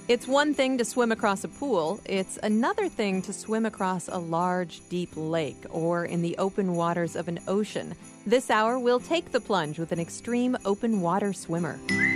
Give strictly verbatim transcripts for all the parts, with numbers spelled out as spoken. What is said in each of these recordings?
It's one thing to swim across a pool. It's another thing to swim across a large, deep lake or in the open waters of an ocean. This hour, we'll take the plunge with an extreme open water swimmer.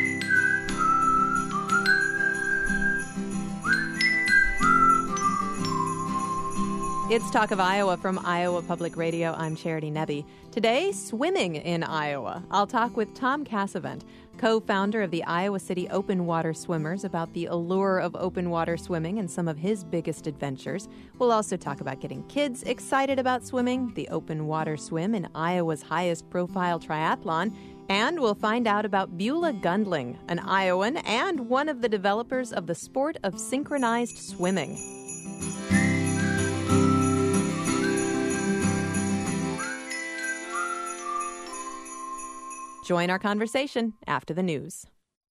It's Talk of Iowa from Iowa Public Radio. I'm Charity Nebbe. Today, swimming in Iowa. I'll talk with Tom Cassavant, co-founder of the Iowa City Open Water Swimmers, about the allure of open water swimming and some of his biggest adventures. We'll also talk about getting kids excited about swimming, the open water swim in Iowa's highest profile triathlon, and we'll find out about Beulah Gundling, an Iowan and one of the developers of the sport of synchronized swimming. Join our conversation after the news.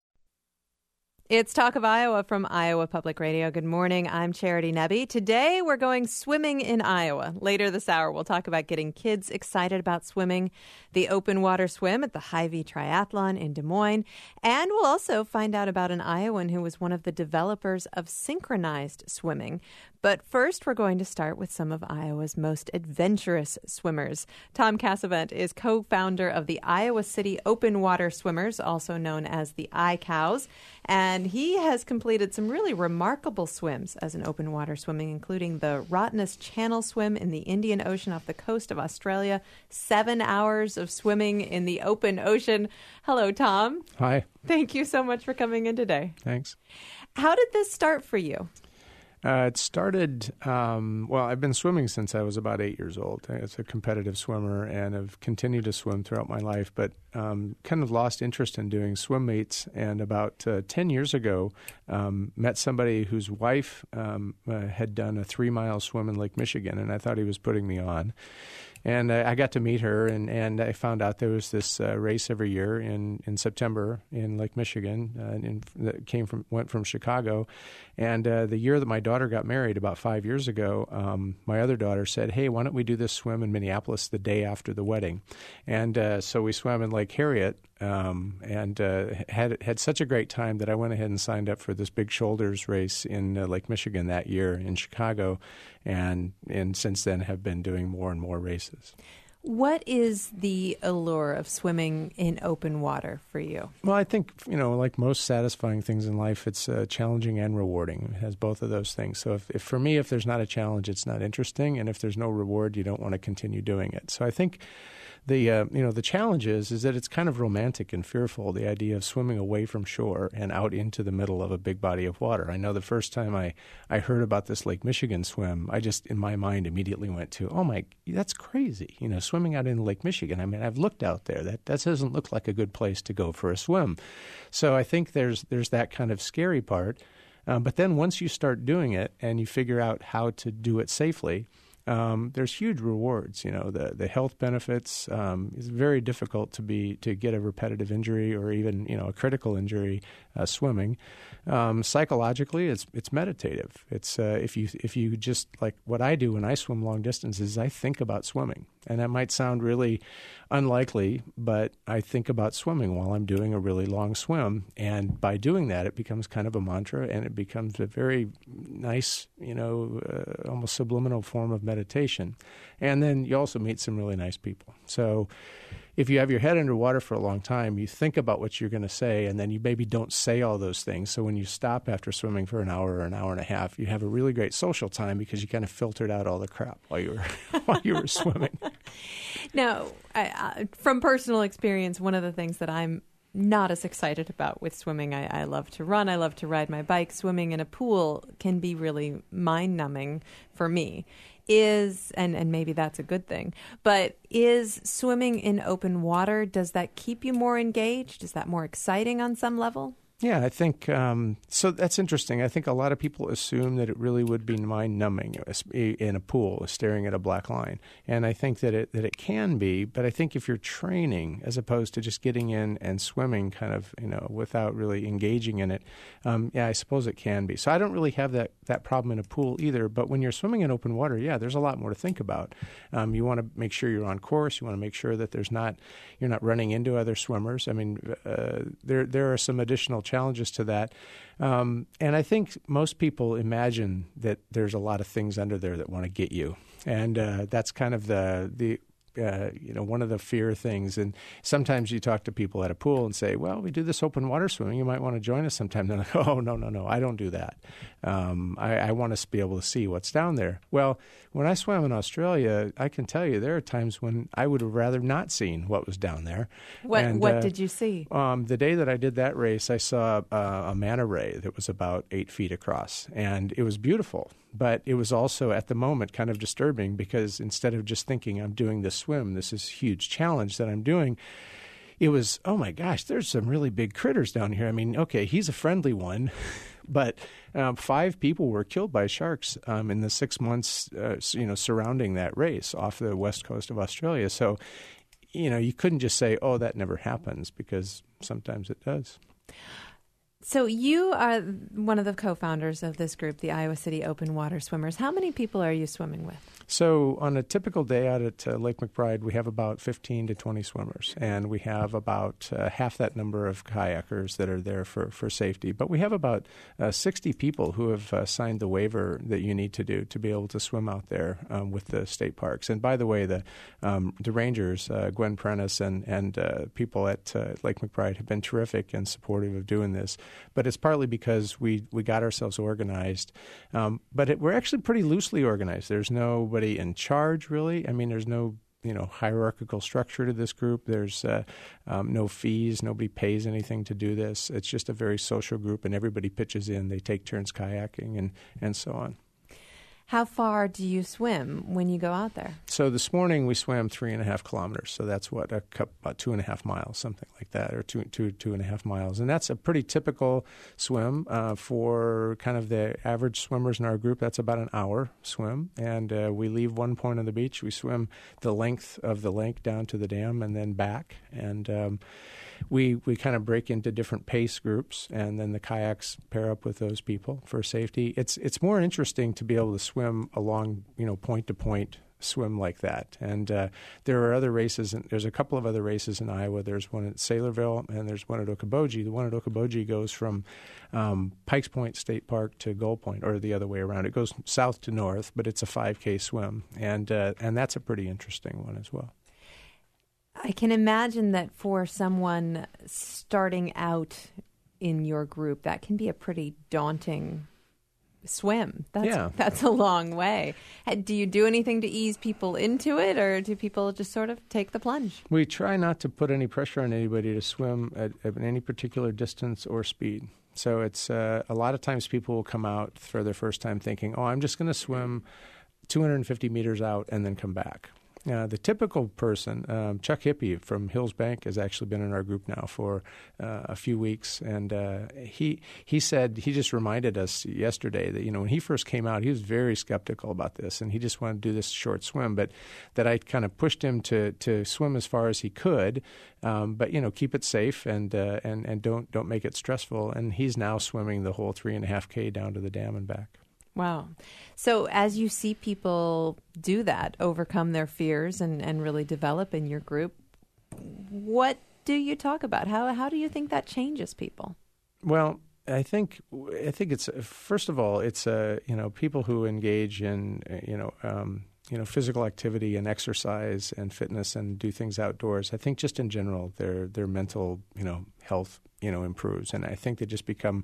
It's Talk of Iowa from Iowa Public Radio. Good morning. I'm Charity Nebbe. Today, we're going swimming in Iowa. Later this hour, we'll talk about getting kids excited about swimming, the open water swim at the Hy-Vee Triathlon in Des Moines, and we'll also find out about an Iowan who was one of the developers of synchronized swimming. But first, we're going to start with some of Iowa's most adventurous swimmers. Tom Cassavant is co-founder of the Iowa City Open Water Swimmers, also known as the I Cows, and he has completed some really remarkable swims as an open water swimming, including the Rottnest Channel swim in the Indian Ocean off the coast of Australia, seven hours of swimming in the open ocean. Hello, Tom. Hi. Thank you so much for coming in today. Thanks. How did this start for you? Uh, it started, um, well, I've been swimming since I was about eight years old. I was a competitive swimmer and have continued to swim throughout my life, but um, kind of lost interest in doing swim meets. And about uh, ten years ago, um, met somebody whose wife um, uh, had done a three-mile swim in Lake Michigan, and I thought he was putting me on. And I, I got to meet her, and, and I found out there was this uh, race every year in, in September in Lake Michigan. Uh, in, that came from went from Chicago, and uh, the year that my daughter got married, about five years ago, um, my other daughter said, "Hey, why don't we do this swim in Minneapolis the day after the wedding?" And uh, so we swam in Lake Harriet. Um, and uh, had had such a great time that I went ahead and signed up for this big shoulders race in uh, Lake Michigan that year in Chicago, and and since then have been doing more and more races. What is the allure of swimming in open water for you? Well, I think, you know, like most satisfying things in life, it's uh, challenging and rewarding. It has both of those things. So if, if for me, if there's not a challenge, it's not interesting, and if there's no reward, you don't want to continue doing it. So I think The uh, you know the challenge is is that it's kind of romantic and fearful, the idea of swimming away from shore and out into the middle of a big body of water. I know the first time I, I heard about this Lake Michigan swim, I just in my mind immediately went to, oh my, that's crazy, you know, swimming out in Lake Michigan. I mean, I've looked out there. That that doesn't look like a good place to go for a swim. So I think there's there's that kind of scary part. Um, but then once you start doing it and you figure out how to do it safely, Um, there's huge rewards. You know, the the health benefits. Um, it's very difficult to be to get a repetitive injury or even you know a critical injury uh, swimming. Um, psychologically, it's it's meditative. It's uh, if you if you just like what I do when I swim long distances, I think about swimming, and that might sound really unlikely, but I think about swimming while I'm doing a really long swim, and by doing that, it becomes kind of a mantra, and it becomes a very nice, you know, uh, almost subliminal form of meditation. meditation. And then you also meet some really nice people. So if you have your head underwater for a long time, you think about what you're going to say, and then you maybe don't say all those things. So when you stop after swimming for an hour or an hour and a half, you have a really great social time because you kind of filtered out all the crap while you were while you were swimming. Now, I, I, from personal experience, one of the things that I'm not as excited about with swimming. I, I love to run. I love to ride my bike. Swimming in a pool can be really mind-numbing for me. Is, and, and maybe that's a good thing, but is swimming in open water, does that keep you more engaged? Is that more exciting on some level? Yeah, I think um, so. That's interesting. I think a lot of people assume that it really would be mind-numbing in a pool, staring at a black line, and I think that it that it can be. But I think if you're training, as opposed to just getting in and swimming, kind of you know, without really engaging in it, um, yeah, I suppose it can be. So I don't really have that that problem in a pool either. But when you're swimming in open water, yeah, there's a lot more to think about. Um, you want to make sure you're on course. You want to make sure that there's not you're not running into other swimmers. I mean, uh, there there are some additional challenges challenges to that. Um, and I think most people imagine that there's a lot of things under there that want to get you. And uh, that's kind of the the Uh, you know, one of the fear things. And sometimes you talk to people at a pool and say, well, we do this open water swimming. You might want to join us sometime. They're like, oh, no, no, no, I don't do that. Um, I, I want us to be able to see what's down there. Well, when I swam in Australia, I can tell you there are times when I would have rather not seen what was down there. What, and, what uh, did you see? Um, the day that I did that race, I saw uh, a manta ray that was about eight feet across. And it was beautiful. But it was also, at the moment, kind of disturbing because instead of just thinking I'm doing this swim, this is a huge challenge that I'm doing, it was, oh my gosh, there's some really big critters down here. I mean, okay, he's a friendly one, but um, five people were killed by sharks um, in the six months, uh, you know, surrounding that race off the west coast of Australia. So, you know, you couldn't just say, oh, that never happens, because sometimes it does. So you are one of the co-founders of this group, the Iowa City Open Water Swimmers. How many people are you swimming with? So on a typical day out at uh, Lake McBride, we have about fifteen to twenty swimmers, and we have about uh, half that number of kayakers that are there for, for safety. But we have about uh, sixty people who have uh, signed the waiver that you need to do to be able to swim out there um, with the state parks. And by the way, the um, the rangers, uh, Gwen Prentice and, and uh, people at uh, Lake McBride have been terrific and supportive of doing this. But it's partly because we, we got ourselves organized. Um, but it, we're actually pretty loosely organized. There's nobody in charge, really. I mean, there's no you know hierarchical structure to this group. There's uh, um, no fees. Nobody pays anything to do this. It's just a very social group, and everybody pitches in. They take turns kayaking and, and so on. How far do you swim when you go out there? So this morning we swam three and a half kilometers. So that's what a cup, about two and a half miles, something like that, or two, two, two and a half miles. And that's a pretty typical swim uh, for kind of the average swimmers in our group. That's about an hour swim. And uh, we leave one point on the beach. We swim the length of the lake down to the dam and then back. And um, we we kind of break into different pace groups, and then the kayaks pair up with those people for safety. It's it's more interesting to be able to swim along, you know, point to point swim like that. And uh, there are other races, and there's a couple of other races in Iowa. There's one at Saylorville, and there's one at Okoboji. The one at Okoboji goes from um, Pikes Point State Park to Gull Point, or the other way around. It goes south to north, but it's a five K swim, and uh, and that's a pretty interesting one as well. I can imagine that for someone starting out in your group, that can be a pretty daunting swim. That's, yeah. That's a long way. Do you do anything to ease people into it, or do people just sort of take the plunge? We try not to put any pressure on anybody to swim at, at any particular distance or speed. So it's uh, a lot of times people will come out for their first time thinking, oh, I'm just going to swim two hundred fifty meters out and then come back. Uh, the typical person, um, Chuck Hippie from Hills Bank, has actually been in our group now for uh, a few weeks, and uh, he he said he just reminded us yesterday that you know when he first came out, he was very skeptical about this, and he just wanted to do this short swim, but that I kind of pushed him to to swim as far as he could, um, but you know keep it safe and uh, and and don't don't make it stressful, and he's now swimming the whole three and a half K down to the dam and back. Wow. So as you see people do that, overcome their fears and, and really develop in your group, what do you talk about? How how do you think that changes people? Well, I think I think it's first of all, it's uh, you know people who engage in you know um, you know physical activity and exercise and fitness and do things outdoors. I think just in general, their their mental you know health you know improves, and I think they just become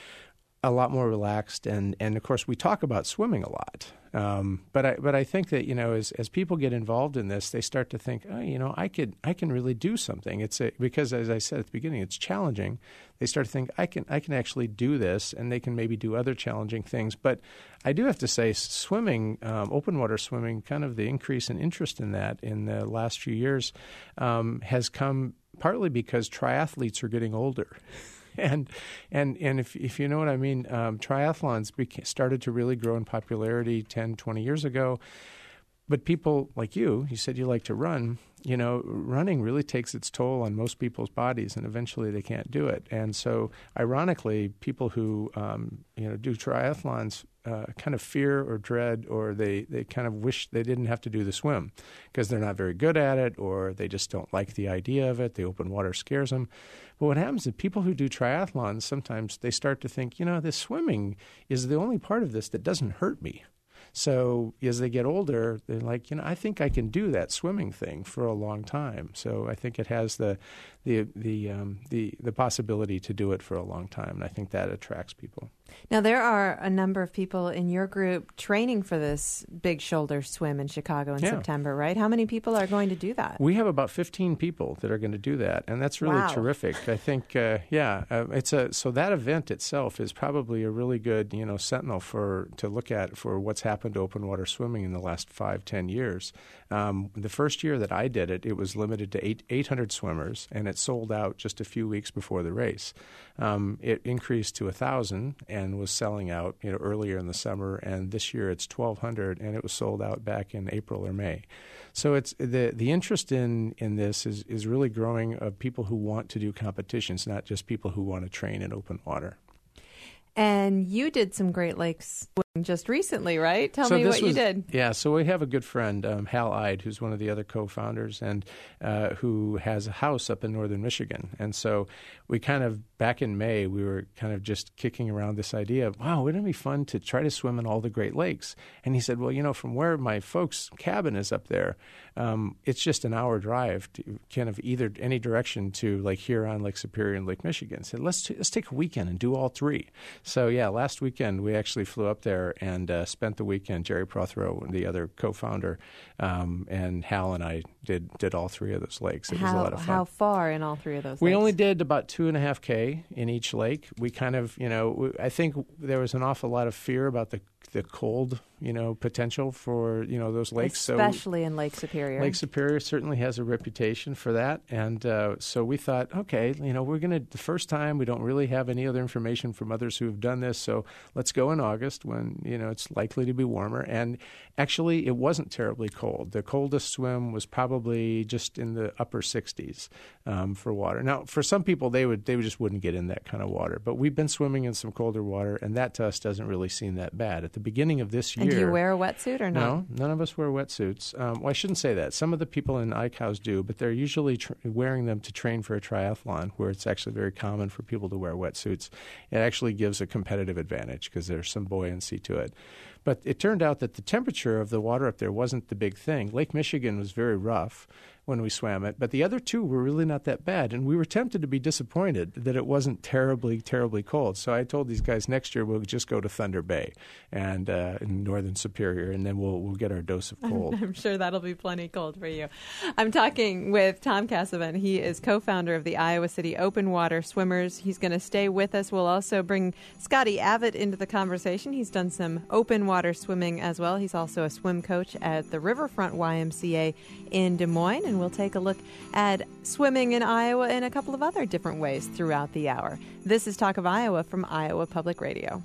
a lot more relaxed, and, and of course we talk about swimming a lot. Um, but I but I think that you know as as people get involved in this, they start to think, oh, you know, I could I can really do something. It's a, because as I said at the beginning, it's challenging. They start to think I can I can actually do this, and they can maybe do other challenging things. But I do have to say, swimming, um, open water swimming, kind of the increase in interest in that in the last few years um, has come partly because triathletes are getting older. And and and if if you know what I mean, um, triathlons beca- started to really grow in popularity ten, twenty years ago. but people like you, you said you like to run. You know, running really takes its toll on most people's bodies, and eventually they can't do it. And so, ironically, people who um, you know do triathlons uh, kind of fear or dread, or they, they kind of wish they didn't have to do the swim because they're not very good at it, or they just don't like the idea of it. The open water scares them. But what happens is people who do triathlons, sometimes they start to think, you know, this swimming is the only part of this that doesn't hurt me. So as they get older, they're like, you know, I think I can do that swimming thing for a long time. So I think it has the the the um, the the possibility to do it for a long time, and I think that attracts people. Now, there are a number of people in your group training for this big shoulder swim in Chicago in yeah. September, right? How many people are going to do that? We have about fifteen people that are going to do that, and that's really wow. terrific. I think, uh, yeah, uh, it's a so that event itself is probably a really good, you know, sentinel for to look at for what's happened to open water swimming in the last five, ten years. Um, the first year that I did it, it was limited to eight, eight hundred swimmers, and it sold out just a few weeks before the race. Um, it increased to one thousand and was selling out, you know, earlier in the summer, and this year it's twelve hundred, and it was sold out back in April or May. So it's the the interest in, in this is, is really growing of people who want to do competitions, not just people who want to train in open water. And you did some Great Lakes just recently, right? Tell so me what was, you did. Yeah, so we have a good friend, um, Hal Ide, who's one of the other co-founders, and uh, who has a house up in northern Michigan. And so we kind of, back in May, we were kind of just kicking around this idea of, wow, wouldn't it be fun to try to swim in all the Great Lakes? And he said, well, you know, from where my folks' cabin is up there, um, it's just an hour drive to kind of either any direction to Lake Huron, Lake Superior, and Lake Michigan. So let's, t- let's take a weekend and do all three. So, yeah, last weekend we actually flew up there and uh, spent the weekend. Jerry Prothero, the other co-founder, um, and Hal and I did did all three of those lakes. It how, was a lot of fun. How far in all three of those we lakes? only did about two and a half K in each lake. We kind of, you know, I think there was an awful lot of fear about the the cold, you know, potential for, you know, those lakes. Especially so, in Lake Superior. Lake Superior certainly has a reputation for that. And uh, so we thought, okay, you know, we're going to, the first time, we don't really have any other information from others who have done this. So let's go in August when, you know, it's likely to be warmer. And actually, it wasn't terribly cold. The coldest swim was probably just in the upper sixties um, for water. Now, for some people, they would they just wouldn't get in that kind of water. But we've been swimming in some colder water, and that to us doesn't really seem that bad. At the beginning of this year. And do you wear a wetsuit or not? No, none of us wear wetsuits. Um, well, I shouldn't say that. Some of the people in I C A W S do, but they're usually tr- wearing them to train for a triathlon, where it's actually very common for people to wear wetsuits. It actually gives a competitive advantage because there's some buoyancy to it. But it turned out that the temperature of the water up there wasn't the big thing. Lake Michigan was very rough when we swam it, but the other two were really not that bad. And we were tempted to be disappointed that it wasn't terribly, terribly cold. So I told these guys next year we'll just go to Thunder Bay and uh, in northern Superior, and then we'll we'll get our dose of cold. I'm sure that'll be plenty cold for you. I'm talking with Tom Cassavant. He is co-founder of the Iowa City Open Water Swimmers. He's going to stay with us. We'll also bring Scotty Abbott into the conversation. He's done some open water swimming as well. He's also a swim coach at the Riverfront Y M C A in Des Moines, and we'll take a look at swimming in Iowa in a couple of other different ways throughout the hour. This is Talk of Iowa from Iowa Public Radio.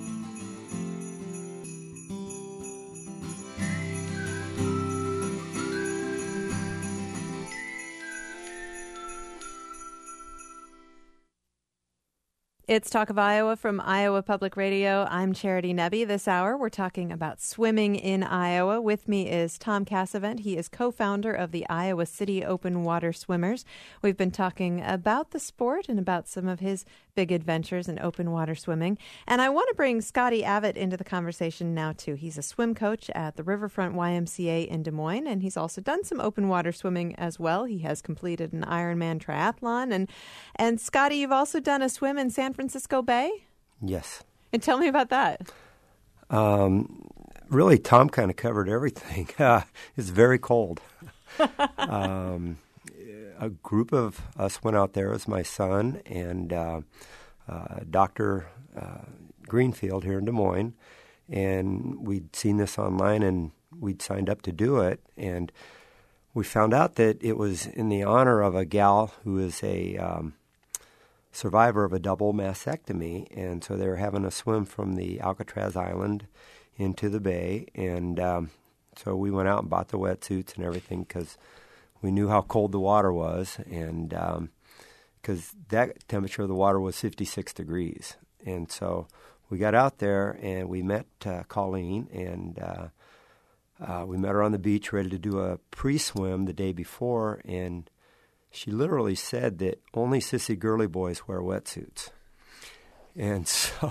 It's Talk of Iowa from Iowa Public Radio. I'm Charity Nebbe. This hour, we're talking about swimming in Iowa. With me is Tom Cassavant. He is co-founder of the Iowa City Open Water Swimmers. We've been talking about the sport and about some of his big adventures in open water swimming. And I want to bring Scotty Abbott into the conversation now, too. He's a swim coach at the Riverfront Y M C A in Des Moines, and he's also done some open water swimming as well. He has completed an Ironman triathlon. And, and Scotty, you've also done a swim in San Francisco Bay? Yes. And tell me about that. Um, really, Tom kind of covered everything. Uh, it's very cold. um, a group of us went out there. It was my son and uh, uh, Doctor Uh, Greenfield here in Des Moines, and we'd seen this online, and we'd signed up to do it. And we found out that it was in the honor of a gal who is a um, survivor of a double mastectomy, and so they were having a swim from the Alcatraz Island into the bay, and um, so we went out and bought the wetsuits and everything because we knew how cold the water was, and because um, that temperature of the water was fifty-six degrees. And so we got out there and we met uh, Colleen, and uh, uh, we met her on the beach ready to do a pre-swim the day before, and she literally said that only sissy girly boys wear wetsuits. And so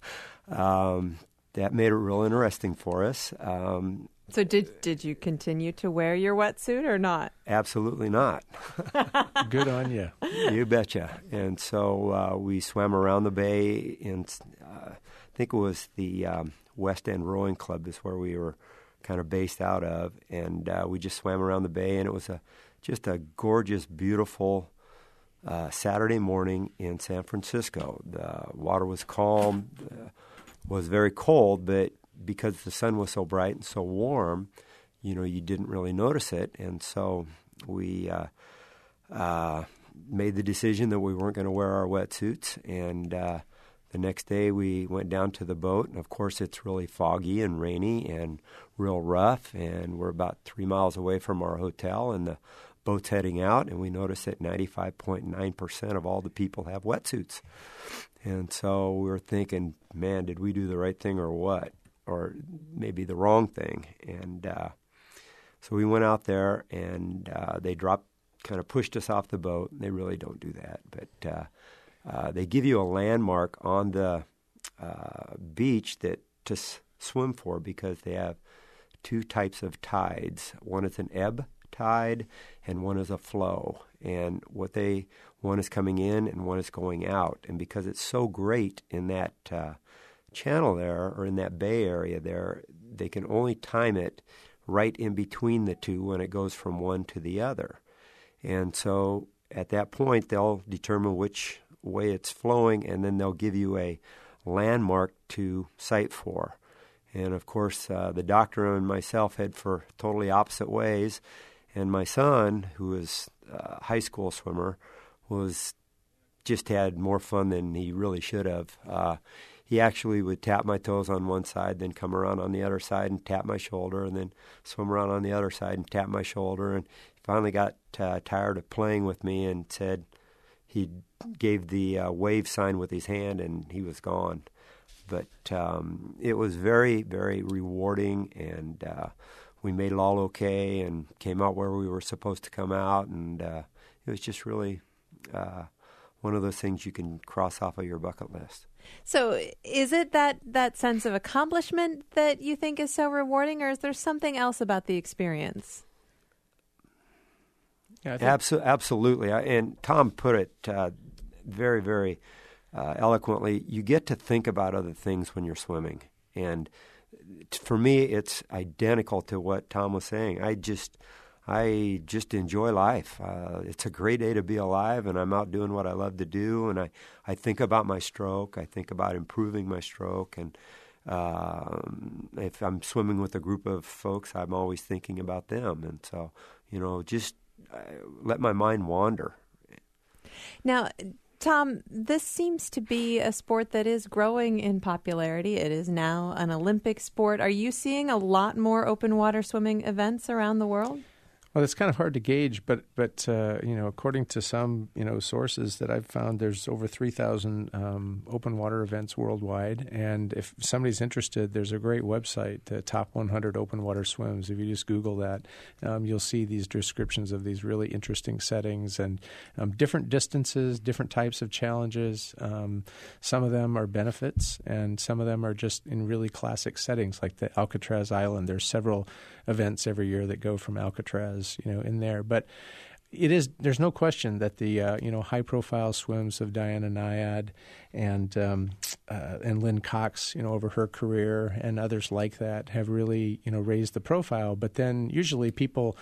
um, that made it real interesting for us. Um, so did did you continue to wear your wetsuit or not? Absolutely not. Good on you. You betcha. And so uh, we swam around the bay, and uh, I think it was the um, West End Rowing Club is where we were kind of based out of, and uh, we just swam around the bay, and it was a just a gorgeous, beautiful uh, Saturday morning in San Francisco. The water was calm, uh, was very cold, but because the sun was so bright and so warm, you know, you didn't really notice it. And so we uh, uh, made the decision that we weren't going to wear our wetsuits. And uh, the next day we went down to the boat, and of course it's really foggy and rainy and real rough, and we're about three miles away from our hotel, and the boat's heading out, and we noticed that ninety-five point nine percent of all the people have wetsuits. And so we were thinking, man, did we do the right thing or what? Or maybe the wrong thing. And uh, so we went out there, and uh, they dropped, kind of pushed us off the boat. They really don't do that. But uh, uh, they give you a landmark on the uh, beach that to s- swim for, because they have two types of tides. One is an ebb tide, and one is a flow. And what they one is coming in and one is going out. And because it's so great in that uh, channel there, or in that bay area there, they can only time it right in between the two when it goes from one to the other. And so at that point, they'll determine which way it's flowing, and then they'll give you a landmark to sight for. And of course, uh, the doctor and myself head for totally opposite ways. And my son, who is a high school swimmer, was just had more fun than he really should have. Uh, he actually would tap my toes on one side, then come around on the other side and tap my shoulder, and then swim around on the other side and tap my shoulder. And he finally got uh, tired of playing with me and said he gave the uh, wave sign with his hand, and he was gone. But um, it was very, very rewarding, and uh, we made it all okay and came out where we were supposed to come out, and uh, it was just really uh, one of those things you can cross off of your bucket list. So is it that, that sense of accomplishment that you think is so rewarding, or is there something else about the experience? Yeah, I think- Absol- absolutely. I, and Tom put it uh, very, very uh, eloquently. You get to think about other things when you're swimming. And t- for me, it's identical to what Tom was saying. I just... I just enjoy life. Uh, it's a great day to be alive, and I'm out doing what I love to do. And I, I think about my stroke. I think about improving my stroke. And um, if I'm swimming with a group of folks, I'm always thinking about them. And so, you know, just uh, let my mind wander. Now, Tom, this seems to be a sport that is growing in popularity. It is now an Olympic sport. Are you seeing a lot more open water swimming events around the world? Well, it's kind of hard to gauge, but but uh, you know, according to some you know sources that I've found, there's over three thousand um, open water events worldwide. And if somebody's interested, there's a great website, the Top one hundred Open Water Swims. If you just Google that, um, you'll see these descriptions of these really interesting settings and um, different distances, different types of challenges. Um, some of them are benefits, and some of them are just in really classic settings, like the Alcatraz Island. There's several events every year that go from Alcatraz, you know, in there. But it is, there's no question that the, uh, you know, high-profile swims of Diana Nyad and um, uh, and Lynn Cox, you know, over her career, and others like that have really, you know, raised the profile. But then usually people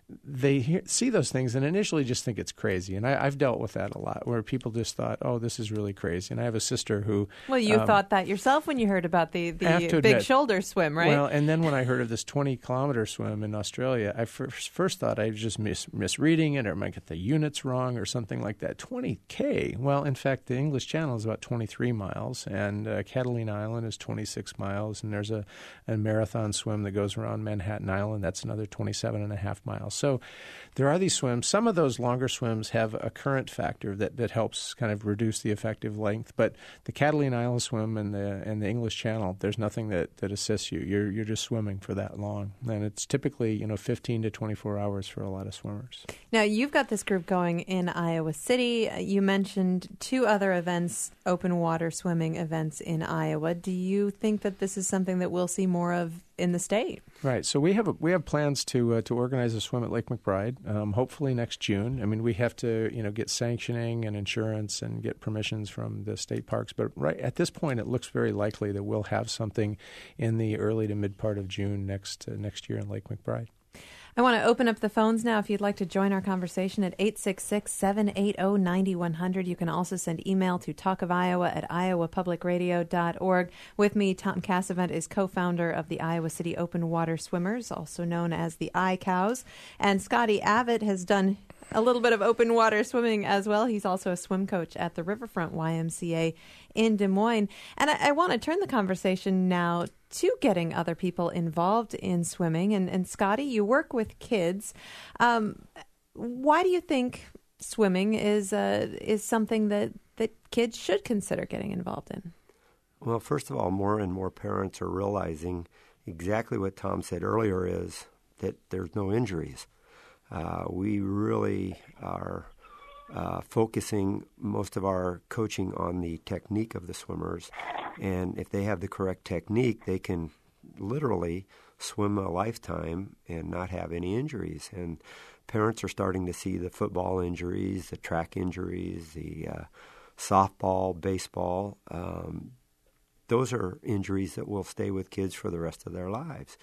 they hear, see those things and initially just think it's crazy. And I, I've dealt with that a lot, where people just thought, oh, this is really crazy. And I have a sister who... Well, you um, thought that yourself when you heard about the, the big admit, shoulder swim, right? Well, and then when I heard of this twenty-kilometer swim in Australia, I first, first thought I was just mis- misreading it, or I might get the units wrong or something like that. twenty K. Well, in fact, the English Channel is about twenty-three miles, and uh, Catalina Island is twenty-six miles, and there's a, a marathon swim that goes around Manhattan Island. That's another twenty-seven and a half miles. So there are these swims. Some of those longer swims have a current factor that, that helps kind of reduce the effective length. But the Catalina Island swim and the and the English Channel, there's nothing that, that assists you. You're you're just swimming for that long, and it's typically you know fifteen to twenty-four hours for a lot of swimmers. Now you've got this group going in Iowa City. You mentioned two other events, open water swimming events in Iowa. Do you think that this is something that we'll see more of in the state? Right. So we have a, we have plans to uh, to organize a swim at Lake McBride, um, hopefully next June. I mean, we have to you know get sanctioning and insurance and get permissions from the state parks. But right at this point, it looks very likely that we'll have something in the early to mid part of June next uh, next year in Lake McBride. I want to open up the phones now if you'd like to join our conversation at eight six six, seven eight zero, nine one zero zero. You can also send email to talk of iowa at iowa public radio dot org. With me, Tom Cassavant is co-founder of the Iowa City Open Water Swimmers, also known as the I-Cows. And Scotty Abbott has done a little bit of open water swimming as well. He's also a swim coach at the Riverfront Y M C A in Des Moines. And I, I want to turn the conversation now to getting other people involved in swimming. And, and Scotty, you work with kids. Um, why do you think swimming is uh, is something that, that kids should consider getting involved in? Well, first of all, more and more parents are realizing exactly what Tom said earlier, is that there's no injuries. Uh, we really are uh, focusing most of our coaching on the technique of the swimmers. And if they have the correct technique, they can literally swim a lifetime and not have any injuries. And parents are starting to see the football injuries, the track injuries, the uh, softball, baseball. Um, those are injuries that will stay with kids for the rest of their lives.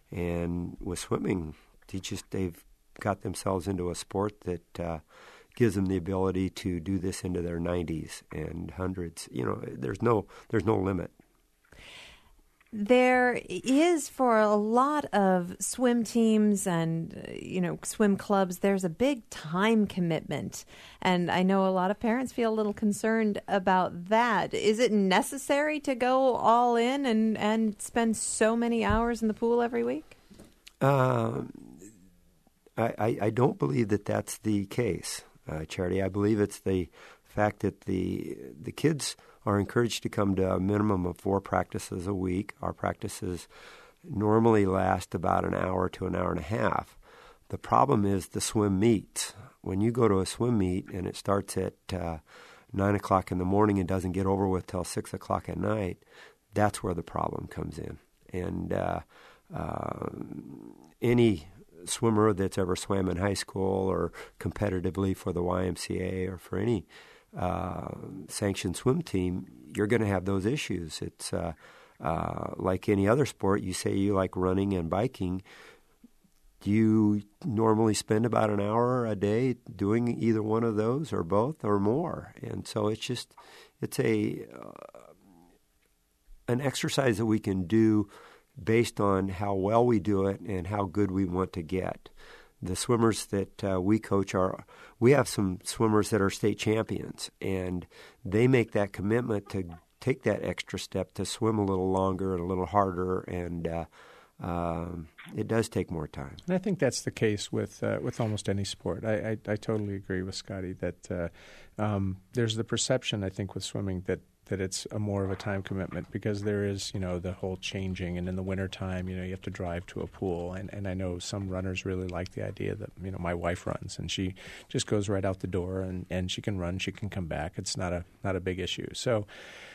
And with swimming, they just, they've got themselves into a sport that uh, gives them the ability to do this into their nineties and hundreds. You know, there's no there's no limit. There is, for a lot of swim teams and, you know, swim clubs, there's a big time commitment. And I know a lot of parents feel a little concerned about that. Is it necessary to go all in and, and spend so many hours in the pool every week? Um, I, I, I don't believe that that's the case, uh, Charity. I believe it's the fact that the the kids are encouraged to come to a minimum of four practices a week. Our practices normally last about an hour to an hour and a half. The problem is the swim meets. When you go to a swim meet and it starts at uh, nine o'clock in the morning and doesn't get over with till six o'clock at night, that's where the problem comes in. And uh, uh, any swimmer that's ever swam in high school or competitively for the Y M C A or for any uh, sanctioned swim team, you're going to have those issues. It's uh, uh, like any other sport. You say you like running and biking. Do you normally spend about an hour a day doing either one of those or both or more? And so it's just, it's a uh, an exercise that we can do based on how well we do it and how good we want to get. The swimmers that uh, we coach are, we have some swimmers that are state champions, and they make that commitment to take that extra step to swim a little longer and a little harder, and uh, um, it does take more time. And I think that's the case with uh, with almost any sport. I, I, I totally agree with Scotty that uh, um, there's the perception, I think, with swimming that that it's a more of a time commitment because there is, you know, the whole changing, and in the wintertime, you know, you have to drive to a pool. And, and I know some runners really like the idea that, you know, my wife runs and she just goes right out the door and, and she can run, she can come back. It's not a not a big issue. So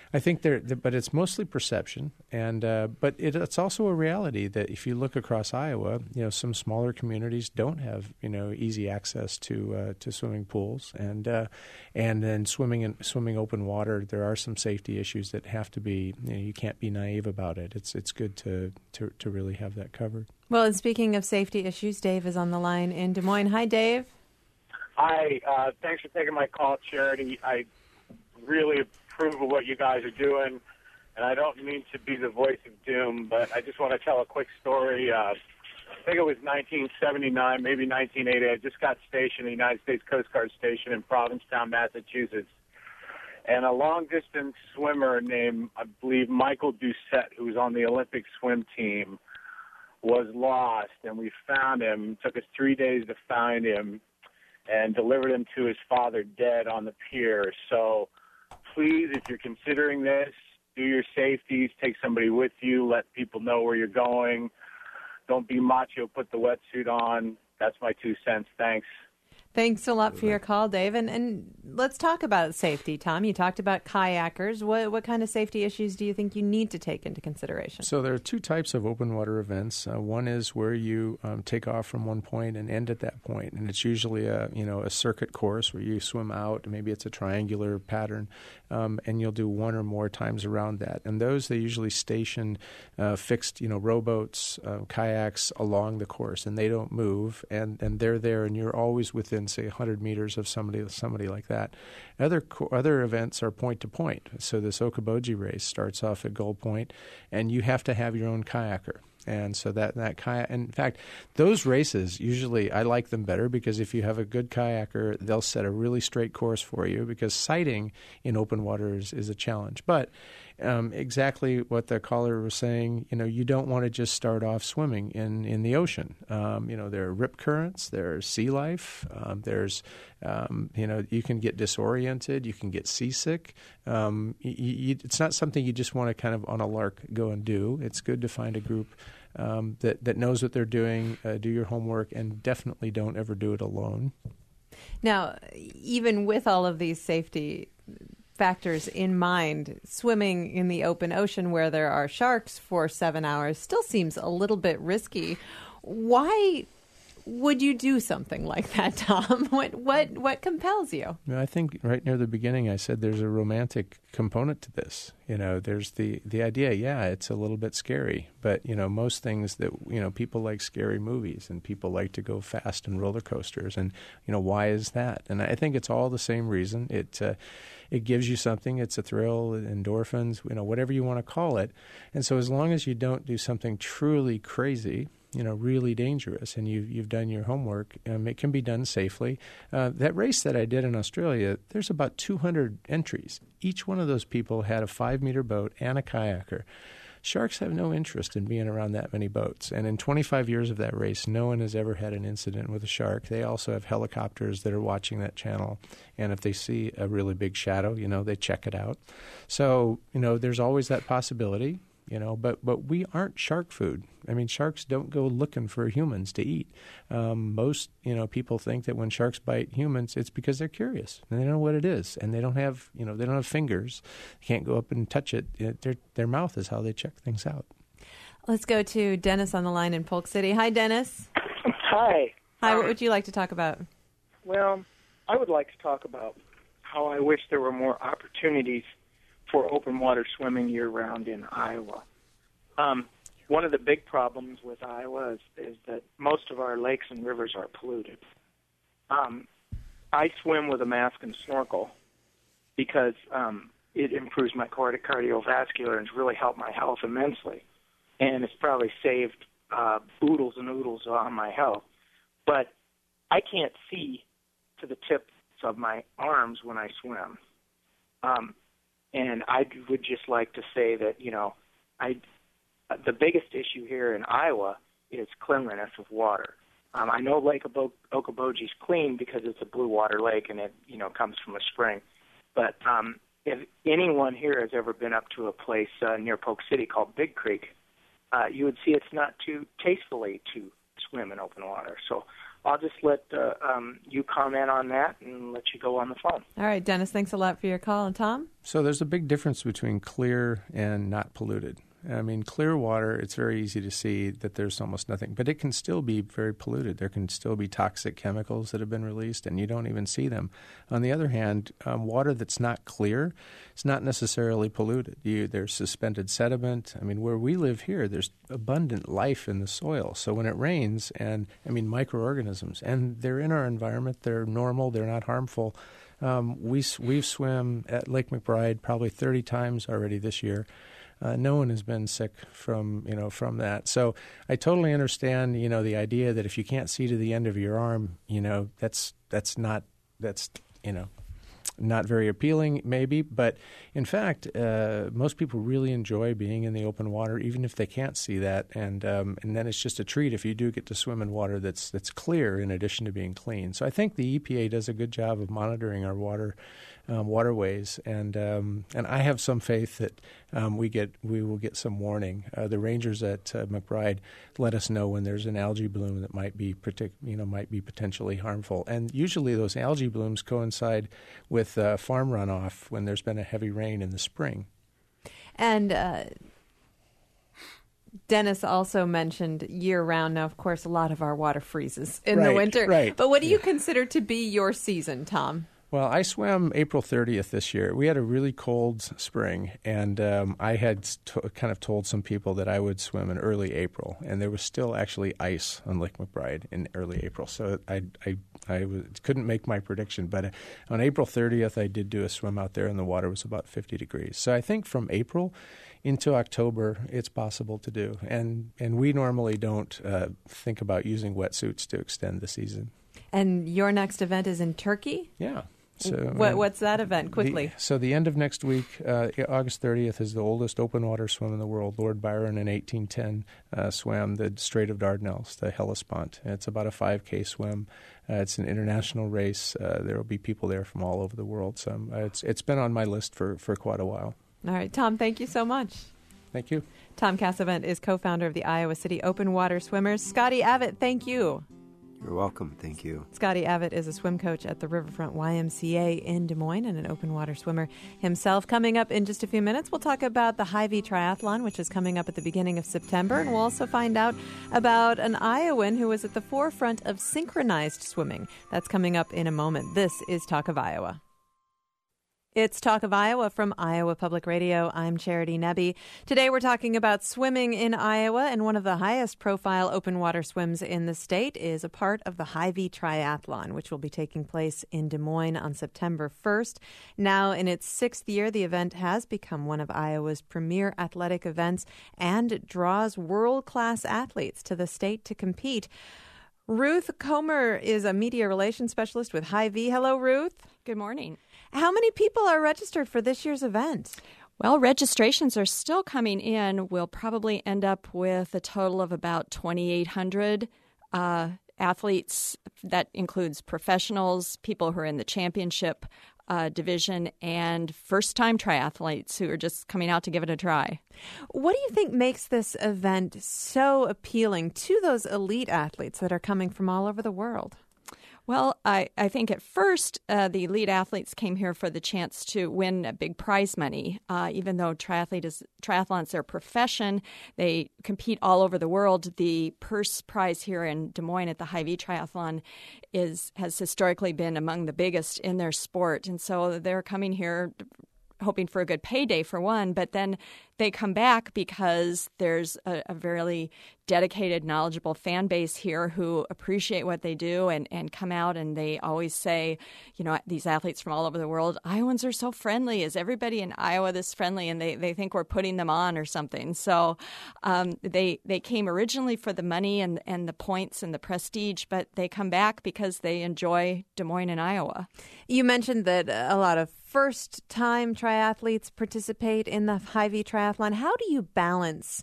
I think there, but it's mostly perception, and uh, but it, it's also a reality that if you look across Iowa, you know, some smaller communities don't have you know easy access to uh, to swimming pools, and uh, and then swimming in swimming open water. There are some safety issues that have to be. You know, you can't be naive about it. It's it's good to to to really have that covered. Well, and speaking of safety issues, Dave is on the line in Des Moines. Hi, Dave. Hi. Uh, thanks for taking my call, Charity. I really approve of what you guys are doing, and I don't mean to be the voice of doom, but I just want to tell a quick story. Uh, I think it was nineteen seventy-nine, maybe nineteen eighty. I just got stationed at the United States Coast Guard Station in Provincetown, Massachusetts, and a long-distance swimmer named, I believe, Michael Doucette, who was on the Olympic swim team, was lost, and we found him. It took us three days to find him and delivered him to his father dead on the pier. So please, if you're considering this, do your safeties, take somebody with you, let people know where you're going. Don't be macho, put the wetsuit on. That's my two cents. Thanks. Thanks a lot for your call, Dave. And, and let's talk about safety, Tom. You talked about kayakers. What what kind of safety issues do you think you need to take into consideration? So there are two types of open water events. Uh, one is where you um, take off from one point and end at that point, and it's usually a you know a circuit course where you swim out. Maybe it's a triangular pattern, um, and you'll do one or more times around that. And those they usually station uh, fixed you know rowboats, uh, kayaks along the course, and they don't move, and, and they're there, and you're always within say one hundred meters of somebody somebody like that. Other other events are point to point. So this Okoboji race starts off at Gold Point, and you have to have your own kayaker. And so that that kayak, in fact, those races usually I like them better because if you have a good kayaker, they'll set a really straight course for you. Because sighting in open water is, is a challenge. But um, exactly what the caller was saying, you know, you don't want to just start off swimming in, in the ocean. Um, you know, there are rip currents, there's sea life, um, there's um, you know, you can get disoriented, you can get seasick. Um, you, you, it's not something you just want to kind of on a lark go and do. It's good to find a group Um, that, that knows what they're doing, uh, do your homework, and definitely don't ever do it alone. Now, even with all of these safety factors in mind, swimming in the open ocean where there are sharks for seven hours still seems a little bit risky. Why would you do something like that, Tom? What what what compels you? I think right near the beginning I said there's a romantic component to this. You know, there's the, the idea, yeah, it's a little bit scary, but, you know, most things that, you know, people like scary movies and people like to go fast in roller coasters. And, you know, why is that? And I think it's all the same reason. It uh, it gives you something. It's a thrill, endorphins, you know, whatever you want to call it. And so as long as you don't do something truly crazy, you know, really dangerous, and you've, you've done your homework, um, it can be done safely. Uh, that race that I did in Australia, there's about two hundred entries. Each one of those people had a five-meter boat and a kayaker. Sharks have no interest in being around that many boats. And in twenty-five years of that race, no one has ever had an incident with a shark. They also have helicopters that are watching that channel. And if they see a really big shadow, you know, they check it out. So, you know, there's always that possibility. You know, but but we aren't shark food. I mean, sharks don't go looking for humans to eat. Um, most, you know, people think that when sharks bite humans, it's because they're curious and they don't know what it is, and they don't have, you know, they don't have fingers. They can't go up and touch it. It their their mouth is how they check things out. Let's go to Dennis on the line in Polk City. Hi, Dennis. Hi. Hi. What would you like to talk about? Well, I would like to talk about how I wish there were more opportunities for open water swimming year-round in Iowa. Um, one of the big problems with Iowa is, is that most of our lakes and rivers are polluted. Um, I swim with a mask and snorkel because um, it improves my cardi- cardiovascular and has really helped my health immensely. And it's probably saved uh, oodles and oodles on my health. But I can't see to the tips of my arms when I swim. Um, And I would just like to say that, you know, I the biggest issue here in Iowa is cleanliness of water. Um, I know Lake Okoboji is clean because it's a blue water lake and it, you know, comes from a spring. But um, if anyone here has ever been up to a place uh, near Polk City called Big Creek, uh, you would see it's not too tastefully to swim in open water. So I'll just let uh, um, you comment on that and let you go on the phone. All right, Dennis, thanks a lot for your call. And Tom? So there's a big difference between clear and not polluted. I mean, clear water, it's very easy to see that there's almost nothing, but it can still be very polluted. There can still be toxic chemicals that have been released, and you don't even see them. On the other hand, um, water that's not clear is not necessarily polluted. You, there's suspended sediment. I mean, where we live here, there's abundant life in the soil. So when it rains, and I mean, microorganisms, and they're in our environment, they're normal, they're not harmful. Um, we, we've swum at Lake McBride probably thirty times already this year. Uh, no one has been sick from, you know, from that. So I totally understand, you know, the idea that if you can't see to the end of your arm, you know, that's that's not that's you know not very appealing, maybe. But in fact, uh, most people really enjoy being in the open water, even if they can't see that. And um, and then it's just a treat if you do get to swim in water that's that's clear in addition to being clean. So I think the E P A does a good job of monitoring our water. Um, waterways, and um, and I have some faith that um, we get we will get some warning. Uh, the rangers at uh, McBride let us know when there's an algae bloom that might be partic- you know might be potentially harmful, and usually those algae blooms coincide with uh, farm runoff when there's been a heavy rain in the spring. And uh, Dennis also mentioned year-round. Now, of course, a lot of our water freezes in right, the winter. Right. But what do you yeah. consider to be your season, Tom? Well, I swam April thirtieth this year. We had a really cold spring, and um, I had t- kind of told some people that I would swim in early April, and there was still actually ice on Lake McBride in early April. So I, I, I was, couldn't make my prediction, but uh, on April thirtieth, I did do a swim out there, and the water was about fifty degrees. So I think from April into October, it's possible to do, and and we normally don't uh, think about using wetsuits to extend the season. And your next event is in Turkey? Yeah. So, what, what's that event, quickly? The, so the end of next week, uh, August thirtieth, is the oldest open water swim in the world. Lord Byron in eighteen ten uh, swam the Strait of Dardanelles, the Hellespont. And it's about a five K swim. Uh, it's an international race. Uh, there will be people there from all over the world. So um, it's it's been on my list for, for quite a while. All right, Tom, thank you so much. Thank you. Tom Cassavant is co-founder of the Iowa City Open Water Swimmers. Scotty Abbott, thank you. You're welcome. Thank you. Scotty Abbott is a swim coach at the Riverfront Y M C A in Des Moines and an open water swimmer himself. Coming up in just a few minutes, we'll talk about the Hy-Vee Triathlon, which is coming up at the beginning of September. And we'll also find out about an Iowan who is at the forefront of synchronized swimming. That's coming up in a moment. This is Talk of Iowa. It's Talk of Iowa from Iowa Public Radio. I'm Charity Nebbe. Today we're talking about swimming in Iowa, and one of the highest profile open water swims in the state is a part of the Hy-Vee Triathlon, which will be taking place in Des Moines on September first. Now in its sixth year, the event has become one of Iowa's premier athletic events and draws world-class athletes to the state to compete. Ruth Comer is a media relations specialist with Hy-Vee. Hello, Ruth. Good morning. How many people are registered for this year's event? Well, registrations are still coming in. We'll probably end up with a total of about twenty-eight hundred uh, athletes. That includes professionals, people who are in the championship uh, division, and first-time triathletes who are just coming out to give it a try. What do you think makes this event so appealing to those elite athletes that are coming from all over the world? Well, I, I think at first uh, the elite athletes came here for the chance to win a big prize money. Uh, even though triathlete is, triathlon's their profession, they compete all over the world. The purse prize here in Des Moines at the Hy-Vee Triathlon is has historically been among the biggest in their sport. And so they're coming here hoping for a good payday for one, but then they come back because there's a, a very dedicated, knowledgeable fan base here who appreciate what they do and, and come out, and they always say, you know, these athletes from all over the world, Iowans are so friendly. Is everybody in Iowa this friendly? And they, they think we're putting them on or something. So um, they they came originally for the money and, and the points and the prestige, but they come back because they enjoy Des Moines and Iowa. You mentioned that a lot of first-time triathletes participate in the Hy-Vee Triathlon. How do you balance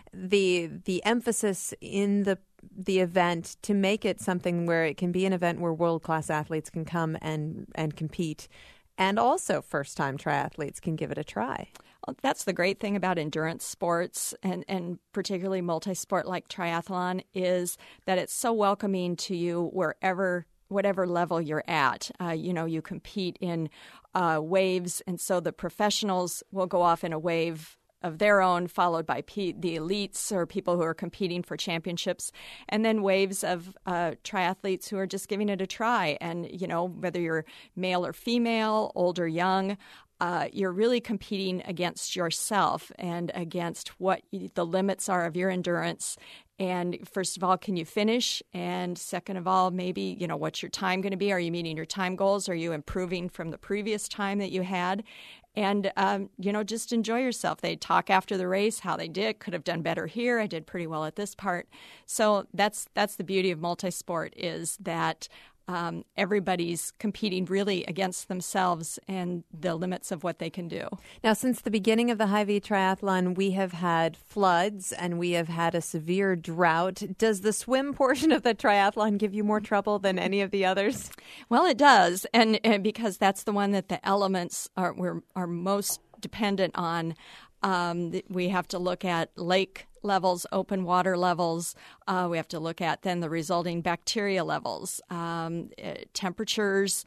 the the emphasis in the the event to make it something where it can be an event where world-class athletes can come and, and compete, and also first-time triathletes can give it a try? That's the great thing about endurance sports, and, and particularly multi-sport like triathlon, is that it's so welcoming to you wherever, whatever level you're at. Uh, you know, you compete in uh, waves, and so the professionals will go off in a wave of their own, followed by P- the elites or people who are competing for championships, and then waves of uh, triathletes who are just giving it a try. And, you know, whether you're male or female, old or young, uh, you're really competing against yourself and against what you, the limits are of your endurance. And first of all, can you finish? And second of all, maybe, you know, what's your time going to be? Are you meeting your time goals? Are you improving from the previous time that you had? And, um, you know, just enjoy yourself. They talk after the race, how they did, could have done better here. I did pretty well at this part. So that's that's the beauty of multisport, is that um, everybody's competing really against themselves and the limits of what they can do. Now, since the beginning of the Hy-Vee Triathlon, we have had floods and we have had a severe drought. Does the swim portion of the triathlon give you more trouble than any of the others? Well, it does, and, and because that's the one that the elements are we're, are most dependent on. Um, we have to look at lake levels, open water levels. Uh, we have to look at then the resulting bacteria levels, um, uh, temperatures.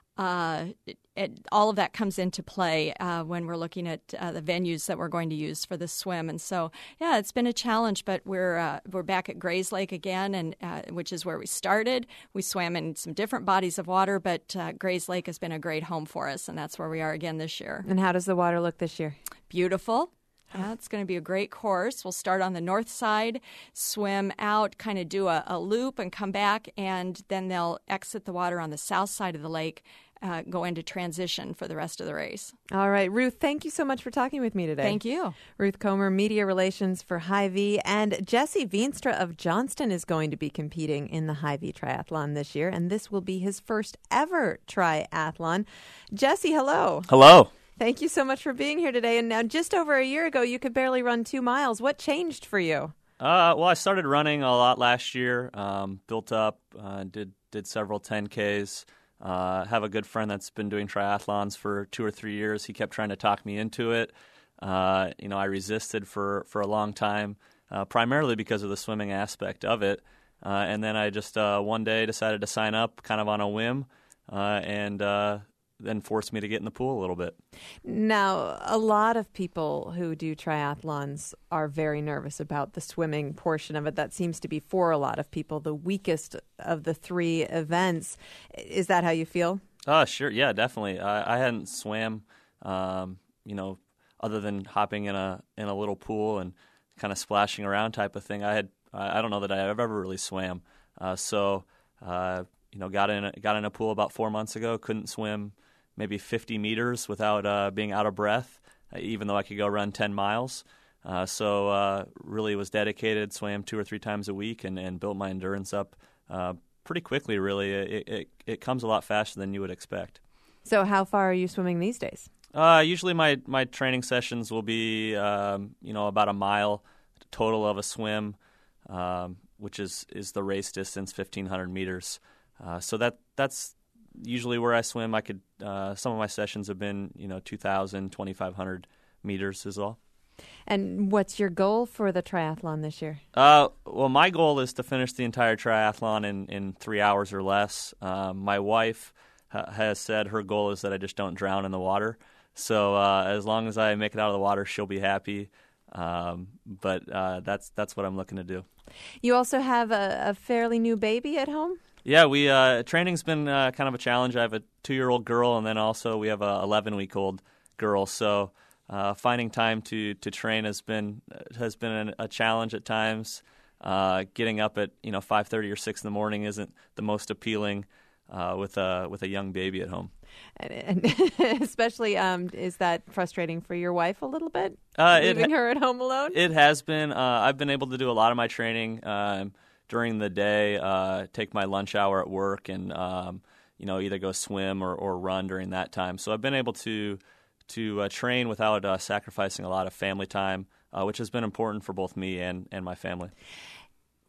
Uh, it, it, all of that comes into play uh, when we're looking at uh, the venues that we're going to use for the swim. And so, yeah, it's been a challenge, but we're uh, we're back at Grays Lake again, and uh, which is where we started. We swam in some different bodies of water, but uh, Grays Lake has been a great home for us, and that's where we are again this year. And how does the water look this year? Beautiful. Yeah, it's going to be a great course. We'll start on the north side, swim out, kind of do a, a loop and come back, and then they'll exit the water on the south side of the lake, uh, go into transition for the rest of the race. All right, Ruth, thank you so much for talking with me today. Thank you. Ruth Comer, Media Relations for Hy-Vee, and Jesse Veenstra of Johnston is going to be competing in the Hy-Vee Triathlon this year, and this will be his first ever triathlon. Jesse, hello. Hello. Thank you so much for being here today. And now, just over a year ago, you could barely run two miles. What changed for you? Uh, well, I started running a lot last year, um, built up, uh, did did several ten Ks. Uh, have a good friend that's been doing triathlons for two or three years. He kept trying to talk me into it. Uh, you know, I resisted for, for a long time, uh, primarily because of the swimming aspect of it. Uh, and then I just uh, one day decided to sign up kind of on a whim, uh, and uh then forced me to get in the pool a little bit. Now, a lot of people who do triathlons are very nervous about the swimming portion of it. That seems to be, for a lot of people, the weakest of the three events. Is that how you feel? Oh, sure. Yeah, definitely. I, I hadn't swam, um, you know, other than hopping in a in a little pool and kind of splashing around type of thing. I had I don't know that I've ever really swam. Uh, so, uh, you know, got in a, got in a pool about four months ago. Couldn't swim maybe fifty meters without uh, being out of breath, uh, even though I could go run ten miles. Uh, so uh, really was dedicated, swam two or three times a week, and, and built my endurance up uh, pretty quickly, really. It, it, it comes a lot faster than you would expect. So how far are you swimming these days? Uh, usually my, my training sessions will be, um, you know, about a mile total of a swim, um, which is, is the race distance, fifteen hundred meters. Uh, so that that's usually where I swim. I could uh, some of my sessions have been, you know, two thousand, twenty-five hundred meters is all. And what's your goal for the triathlon this year? Uh, well, my goal is to finish the entire triathlon in, in three hours or less. Um, my wife ha- has said her goal is that I just don't drown in the water. So uh, as long as I make it out of the water, she'll be happy. Um, but uh, that's that's what I'm looking to do. You also have a, a fairly new baby at home? Yeah, we uh, training's been uh, kind of a challenge. I have a two-year-old girl, and then also we have a eleven-week-old girl. So uh, finding time to, to train has been has been a challenge at times. Uh, getting up at you know five thirty or six in the morning isn't the most appealing uh, with a with a young baby at home. And, and especially, um, is that frustrating for your wife a little bit? Uh, leaving it, her at home alone? It has been. Uh, I've been able to do a lot of my training Um, during the day, uh, take my lunch hour at work, and um, you know either go swim or, or run during that time. So I've been able to to uh, train without uh, sacrificing a lot of family time, uh, which has been important for both me and, and my family.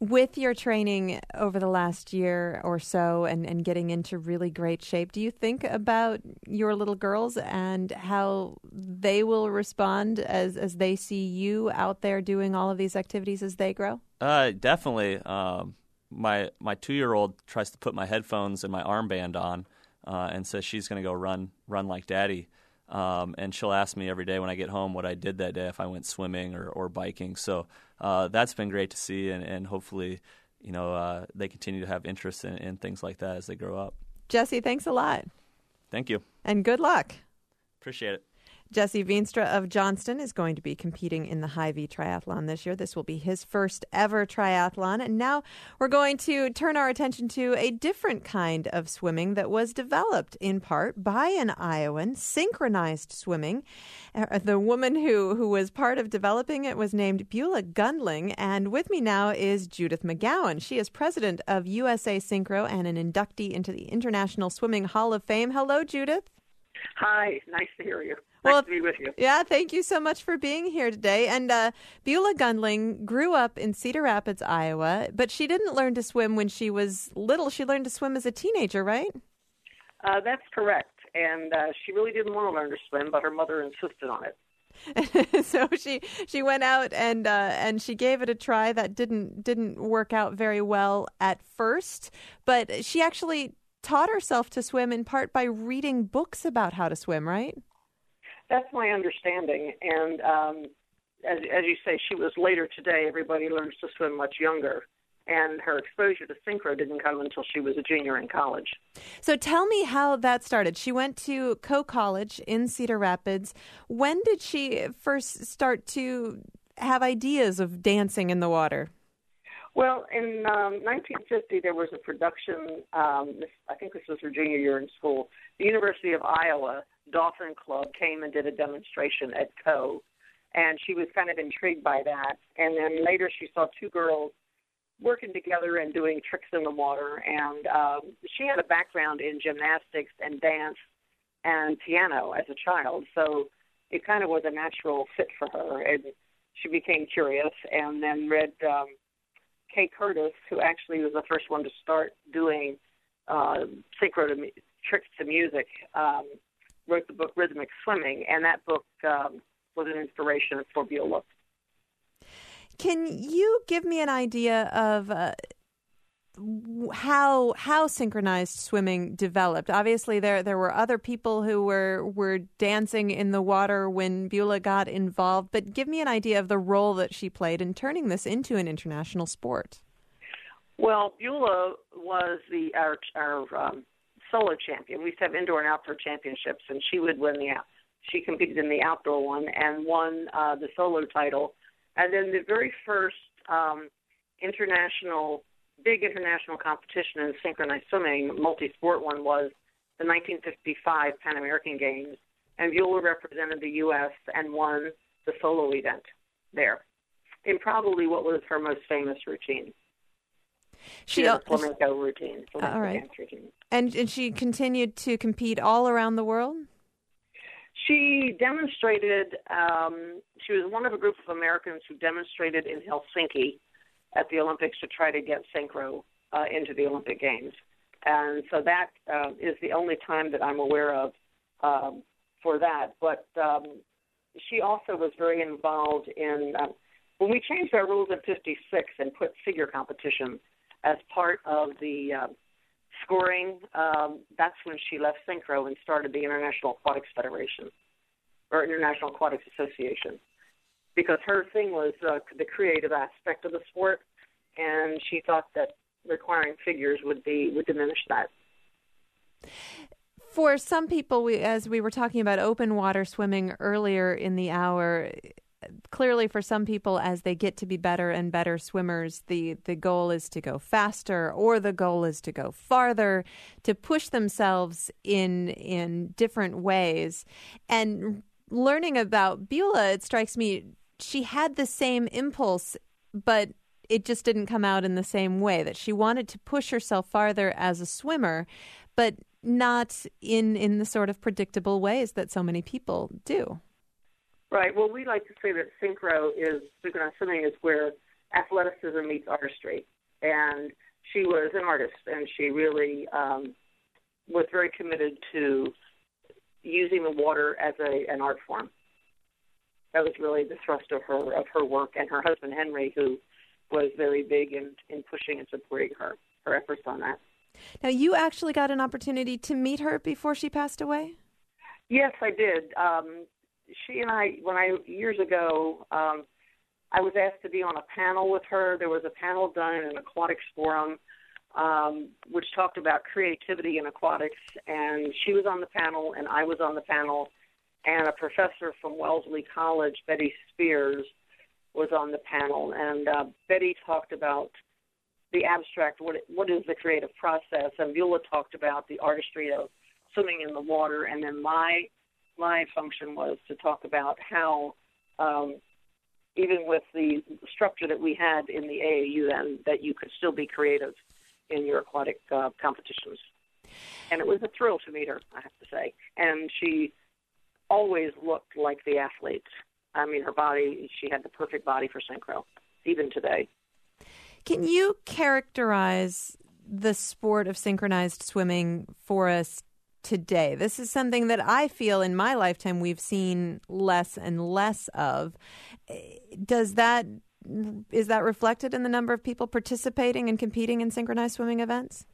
With your training over the last year or so and, and getting into really great shape, do you think about your little girls and how they will respond as, as they see you out there doing all of these activities as they grow? Uh, definitely. Um, my my two-year-old tries to put my headphones and my armband on uh, and says she's going to go run run like Daddy. Um, and she'll ask me every day when I get home what I did that day, if I went swimming or, or biking. So uh, that's been great to see, and, and hopefully, you know, uh, they continue to have interest in, in things like that as they grow up. Jesse, thanks a lot. Thank you. And good luck. Appreciate it. Jesse Veenstra of Johnston is going to be competing in the Hy-Vee Triathlon this year. This will be his first ever triathlon. And now we're going to turn our attention to a different kind of swimming that was developed in part by an Iowan, synchronized swimming. Uh, the woman who, who was part of developing it was named Beulah Gundling. And with me now is Judith McGowan. She is president of U S A Synchro and an inductee into the International Swimming Hall of Fame. Hello, Judith. Hi, nice to hear you. Nice well, to be with you. Yeah, thank you so much for being here today. And uh, Beulah Gundling grew up in Cedar Rapids, Iowa, but she didn't learn to swim when she was little. She learned to swim as a teenager, right? Uh, that's correct. And uh, she really didn't want to learn to swim, but her mother insisted on it. So she she went out and uh, and she gave it a try. That didn't didn't work out very well at first, but she actually taught herself to swim in part by reading books about how to swim, right? That's my understanding. And um, as, as you say, she was later today. Everybody learns to swim much younger. And her exposure to synchro didn't come until she was a junior in college. So tell me how that started. She went to Coe College in Cedar Rapids. When did she first start to have ideas of dancing in the water? Well, in um, nineteen fifty, there was a production, um, this, I think this was her junior year in school. The University of Iowa Dolphin Club came and did a demonstration at Coe, and she was kind of intrigued by that. And then later she saw two girls working together and doing tricks in the water, and um, she had a background in gymnastics and dance and piano as a child, so it kind of was a natural fit for her, and she became curious and then read um, Kay Curtis, who actually was the first one to start doing uh, synchro to, tricks to music, um, wrote the book Rhythmic Swimming, and that book um, was an inspiration for Beulah. Can you give me an idea of uh, how how synchronized swimming developed? Obviously, there there were other people who were were dancing in the water when Beulah got involved, but give me an idea of the role that she played in turning this into an international sport. Well, Beulah was the our, our um, solo champion. We used to have indoor and outdoor championships, and she would win the out. She competed in the outdoor one and won uh, the solo title. And then the very first um, international, big international competition in synchronized swimming, multi-sport one, was the nineteen fifty-five Pan American Games. And Beulah represented the U S and won the solo event there in probably what was her most famous routine. She, she had a flamenco routine. Flamenco all right. dance routine. And, and she continued to compete all around the world? She demonstrated, um, she was one of a group of Americans who demonstrated in Helsinki at the Olympics to try to get synchro uh, into the Olympic Games. And so that uh, is the only time that I'm aware of um, for that. But um, she also was very involved in, uh, when we changed our rules in fifty-six and put figure competition as part of the uh, scoring, um, that's when she left synchro and started the International Aquatics Federation, or International Aquatics Association, because her thing was uh, the creative aspect of the sport, and she thought that requiring figures would be would diminish that. For some people, we, as we were talking about open water swimming earlier in the hour, clearly for some people, as they get to be better and better swimmers, the, the goal is to go faster, or the goal is to go farther, to push themselves in in different ways. And learning about Beulah, it strikes me, she had the same impulse, but it just didn't come out in the same way, that she wanted to push herself farther as a swimmer, but not in, in the sort of predictable ways that so many people do. Right. Well, we like to say that synchro is, synchronized swimming is where athleticism meets artistry. And she was an artist, and she really um, was very committed to using the water as a an art form. That was really the thrust of her of her work, and her husband Henry, who was very big in, in pushing and supporting her her efforts on that. Now, you actually got an opportunity to meet her before she passed away? Yes, I did. Um, she and I, when I years ago, um, I was asked to be on a panel with her. There was a panel done in an aquatics forum, um, which talked about creativity in aquatics, and she was on the panel, and I was on the panel, and a professor from Wellesley College, Betty Spears, was on the panel, and uh, Betty talked about the abstract, what what is the creative process, and Beulah talked about the artistry of swimming in the water, and then my my function was to talk about how, um, even with the structure that we had in the A A U then, that you could still be creative in your aquatic uh, competitions. And it was a thrill to meet her, I have to say. And she always looked like the athlete. I mean, her body, she had the perfect body for synchro, even today. Can you characterize the sport of synchronized swimming for us today? This is something that I feel in my lifetime we've seen less and less of. Does that is that reflected in the number of people participating and competing in synchronized swimming events?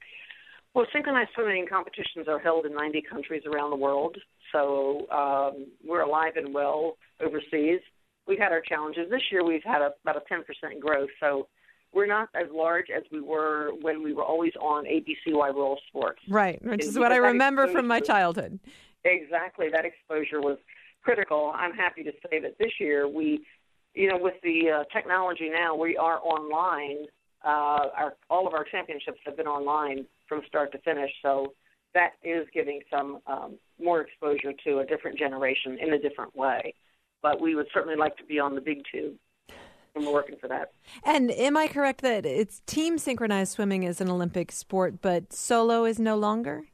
Well, synchronized swimming competitions are held in ninety countries around the world, so um, we're alive and well overseas. We've had our challenges. This year we've had a, about a ten percent growth, so we're not as large as we were when we were always on A B C Y World Sports. Right, which is what I remember from my childhood. Exactly. That exposure was critical. I'm happy to say that this year we, you know, with the uh, technology now, we are online. Uh, our, all of our championships have been online from start to finish, so that is giving some um, more exposure to a different generation in a different way. But we would certainly like to be on the big tube. And we're working for that. And am I correct that it's team synchronized swimming is an Olympic sport, but solo is no longer?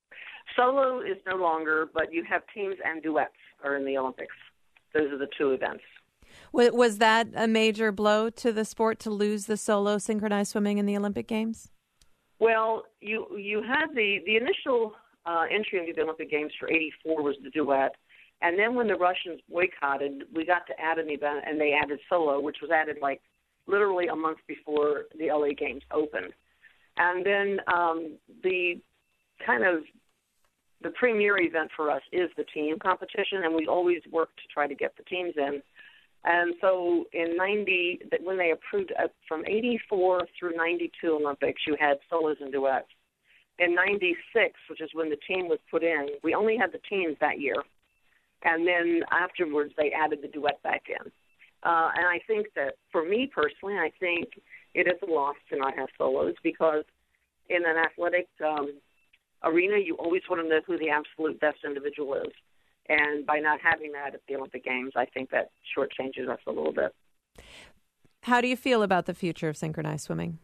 Solo is no longer, but you have teams and duets are in the Olympics. Those are the two events. Was that a major blow to the sport to lose the solo synchronized swimming in the Olympic Games? Well, you you had the, the initial uh, entry into the Olympic Games for eighty-four was the duet. And then when the Russians boycotted, we got to add an event, and they added solo, which was added like literally a month before the L A Games opened. And then um, the kind of the premier event for us is the team competition, and we always work to try to get the teams in. And so in ninety, when they approved uh, from eighty-four through ninety-two Olympics, you had solos and duets. In ninety-six, which is when the team was put in, we only had the teams that year. And then afterwards, they added the duet back in. Uh, and I think that, for me personally, I think it is a loss to not have solos because in an athletic um, arena, you always want to know who the absolute best individual is. And by not having that at the Olympic Games, I think that shortchanges us a little bit. How do you feel about the future of synchronized swimming?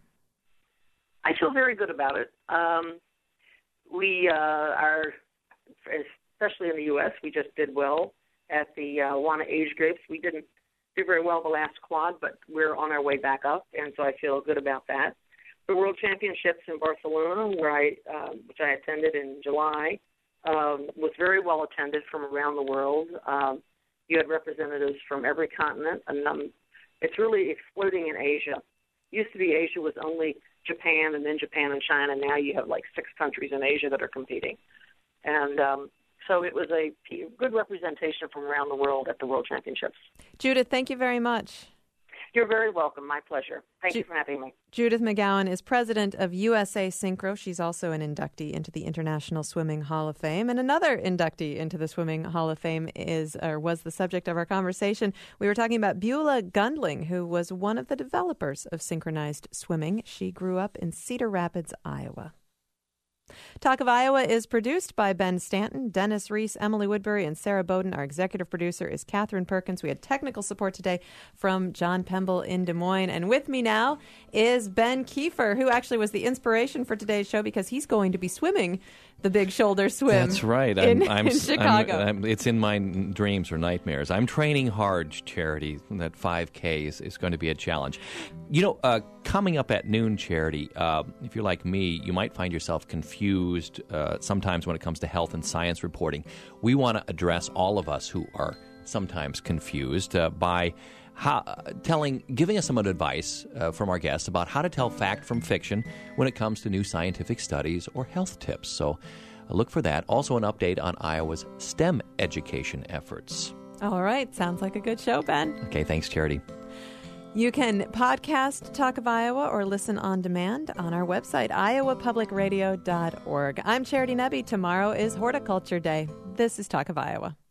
I feel very good about it. Um, we uh, are... Especially in the U S, we just did well at the uh, WANA age groups. We didn't do very well the last quad, but we're on our way back up, and so I feel good about that. The World Championships in Barcelona, where I, uh, which I attended in July, um, was very well attended from around the world. Um, you had representatives from every continent, and um, it's really exploding in Asia. Used to be Asia was only Japan, and then Japan and China. Now you have like six countries in Asia that are competing, and um, so it was a good representation from around the world at the World Championships. Judith, thank you very much. You're very welcome. My pleasure. Thank Ju- you for having me. Judith McGowan is president of U S A Synchro. She's also an inductee into the International Swimming Hall of Fame. And another inductee into the Swimming Hall of Fame is or was the subject of our conversation. We were talking about Beulah Gundling, who was one of the developers of synchronized swimming. She grew up in Cedar Rapids, Iowa. Talk of Iowa is produced by Ben Stanton, Dennis Reese, Emily Woodbury, and Sarah Bowden. Our executive producer is Catherine Perkins. We had technical support today from John Pemble in Des Moines. And with me now is Ben Kiefer, who actually was the inspiration for today's show because he's going to be swimming the big shoulder swim. That's right. In, I'm, I'm, in Chicago. I'm, I'm, it's in my dreams or nightmares. I'm training hard, Charity. That five K is, is going to be a challenge. You know, uh, coming up at noon, Charity, uh, if you're like me, you might find yourself confused uh, sometimes when it comes to health and science reporting. We want to address all of us who are sometimes confused uh, by how, telling, giving us some advice uh, from our guests about how to tell fact from fiction when it comes to new scientific studies or health tips. So uh, look for that. Also, an update on Iowa's STEM education efforts. All right. Sounds like a good show, Ben. Okay, thanks, Charity. You can podcast Talk of Iowa or listen on demand on our website, iowa public radio dot org. I'm Charity Nebbe. Tomorrow is Horticulture Day. This is Talk of Iowa.